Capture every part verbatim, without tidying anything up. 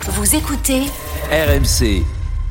Vous écoutez R M C.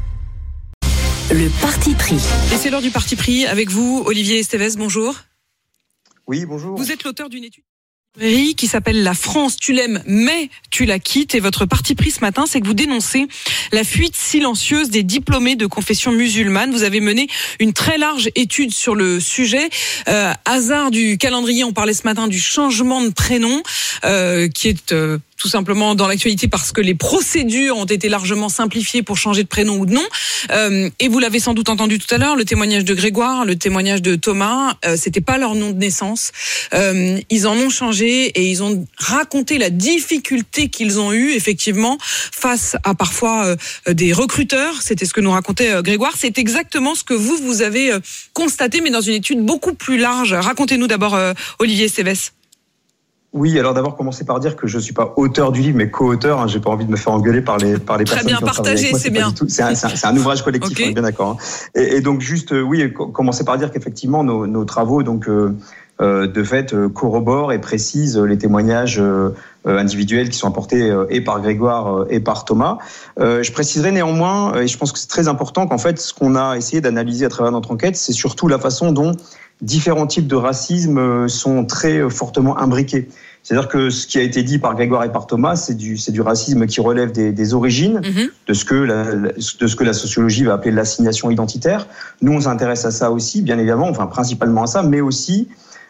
Le parti pris. Et c'est l'heure du parti pris avec vous, Olivier Estevez, bonjour. Oui, bonjour. Vous êtes l'auteur d'une étude qui s'appelle La France, tu l'aimes, mais tu la quittes. Et votre parti pris ce matin, c'est que vous dénoncez la fuite silencieuse des diplômés de confession musulmane. Vous avez mené une très large étude sur le sujet. Euh, hasard du calendrier, on parlait ce matin du changement de prénom, euh, qui est... Euh, tout simplement dans l'actualité parce que les procédures ont été largement simplifiées pour changer de prénom ou de nom. Euh, et vous l'avez sans doute entendu tout à l'heure, le témoignage de Grégoire, le témoignage de Thomas, euh, c'était pas leur nom de naissance. Euh, ils en ont changé et ils ont raconté la difficulté qu'ils ont eue effectivement face à parfois euh, des recruteurs. C'était ce que nous racontait euh, Grégoire. C'est exactement ce que vous, vous avez euh, constaté, mais dans une étude beaucoup plus large. Racontez-nous d'abord, euh, Olivier Estevez. Oui, alors d'abord commencer par dire que je suis pas auteur du livre, mais co-auteur. Hein, j'ai pas envie de me faire engueuler par les par les Très personnes bien qui ont travaillé avec moi. partagé, c'est bien. C'est un, c'est, un, c'est un ouvrage collectif, okay. On est bien d'accord. Hein. Et, et donc juste, euh, oui, commencer par dire qu'effectivement nos, nos travaux, donc euh, euh, de fait, euh, corroborent et précisent les témoignages euh, individuels qui sont apportés euh, et par Grégoire euh, et par Thomas. Euh, je préciserai néanmoins, et je pense que c'est très important, qu'en fait, ce qu'on a essayé d'analyser à travers notre enquête, c'est surtout la façon dont différents types de racisme sont très fortement imbriqués. C'est-à-dire que ce qui a été dit par Grégoire et par Thomas, c'est du, c'est du racisme qui relève des, des origines, mmh. de ce que la, de ce que la sociologie va appeler l'assignation identitaire. Nous, on s'intéresse à ça aussi, bien évidemment, enfin principalement à ça, mais aussi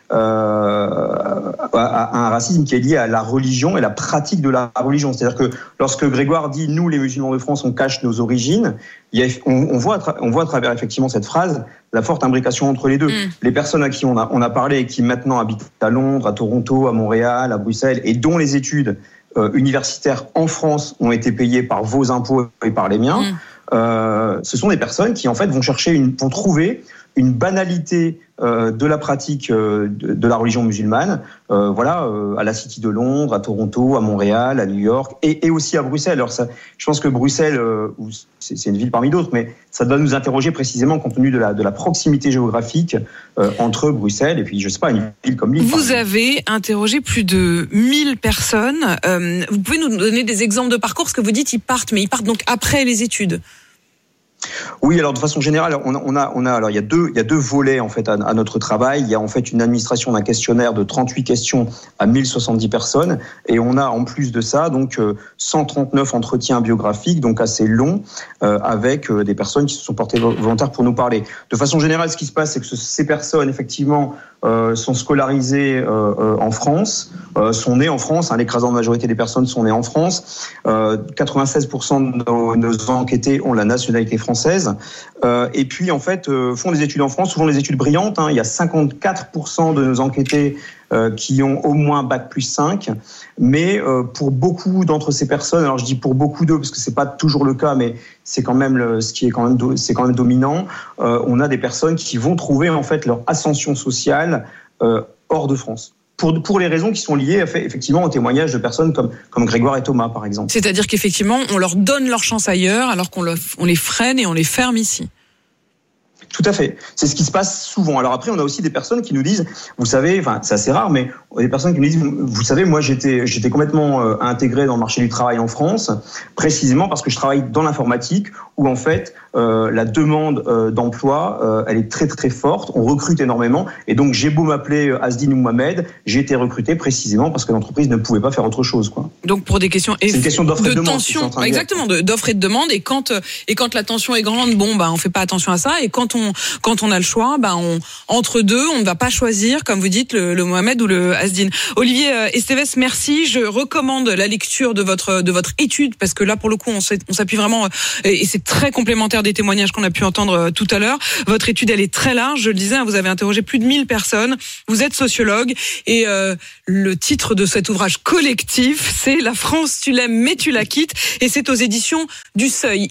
euh, à, à un racisme qui est lié à la religion et la pratique de la religion. C'est-à-dire que lorsque Grégoire dit « nous, les musulmans de France, on cache nos origines », il y a, on, on, voit à tra- on voit à travers effectivement cette phrase la forte imbrication entre les deux. Mmh. Les personnes à qui on a, on a parlé et qui maintenant habitent à Londres, à Toronto, à Montréal, à Bruxelles, et dont les études euh, universitaires en France ont été payées par vos impôts et par les miens, mmh. euh, ce sont des personnes qui en fait vont chercher, une, vont trouver une banalité euh, de la pratique euh, de, de la religion musulmane, euh, voilà, euh, à la City de Londres, à Toronto, à Montréal, à New York, et, et aussi à Bruxelles. Alors ça, je pense que Bruxelles, euh, c'est, c'est une ville parmi d'autres, mais ça doit nous interroger précisément compte tenu de la, de la proximité géographique euh, entre Bruxelles et puis, je sais pas, une ville comme Lille. Vous avez interrogé plus de mille personnes. Euh, vous pouvez nous donner des exemples de parcours, parce que vous dites ils partent, mais ils partent donc après les études. Oui, alors de façon générale, on a, on a, on a, alors il y a deux, il y a deux volets en fait à, à notre travail. Il y a en fait une administration d'un questionnaire de trente-huit questions à mille soixante-dix personnes, et on a en plus de ça donc cent trente-neuf entretiens biographiques, donc assez longs, euh, avec euh, des personnes qui se sont portées volontaires pour nous parler. De façon générale, ce qui se passe, c'est que ce, ces personnes effectivement euh, sont scolarisées euh, euh, en France, euh, sont nées en France. Hein, l'écrasante majorité des personnes sont nées en France. Euh, quatre-vingt-seize pour cent de nos, nos enquêtés ont la nationalité française. Euh, et puis en fait euh, font des études en France, souvent des études brillantes. Hein. Il y a cinquante-quatre pour cent de nos enquêtés euh, qui ont au moins bac plus cinq. Mais euh, pour beaucoup d'entre ces personnes, alors je dis pour beaucoup d'eux parce que c'est pas toujours le cas, mais c'est quand même le, ce qui est quand même do, c'est quand même dominant. Euh, on a des personnes qui vont trouver en fait leur ascension sociale euh, hors de France. Pour, pour les raisons qui sont liées effectivement au témoignage de personnes comme, comme Grégoire et Thomas, par exemple. C'est-à-dire qu'effectivement, on leur donne leur chance ailleurs, alors qu'on le, on les freine et on les ferme ici. Tout à fait. C'est ce qui se passe souvent. Alors après, on a aussi des personnes qui nous disent, vous savez, enfin, c'est assez rare, mais des personnes qui nous disent, vous savez, moi, j'étais, j'étais complètement euh, intégré dans le marché du travail en France, précisément parce que je travaille dans l'informatique, où en fait, euh, la demande euh, d'emploi, euh, elle est très très forte. On recrute énormément, et donc j'ai beau m'appeler Asdine ou Mohamed, j'ai été recruté précisément parce que l'entreprise ne pouvait pas faire autre chose, quoi. Donc pour des questions, c'est une question d'offre de et de demande, tension, exactement, de, d'offre et de demande. Et quand et quand la tension est grande, bon, bah on fait pas attention à ça. Et quand on quand on a le choix, bah on entre deux, on ne va pas choisir, comme vous dites, le, le Mohamed ou le Asdine. Olivier Estevez, merci. Je recommande la lecture de votre de votre étude, parce que là, pour le coup, on, on s'appuie vraiment, et c'est très complémentaire des témoignages qu'on a pu entendre tout à l'heure. Votre étude, elle est très large. Je le disais, vous avez interrogé plus de mille personnes. Vous êtes sociologue, et euh, le titre de cet ouvrage collectif, c'est La France, tu l'aimes, mais tu la quittes, et c'est aux éditions du Seuil.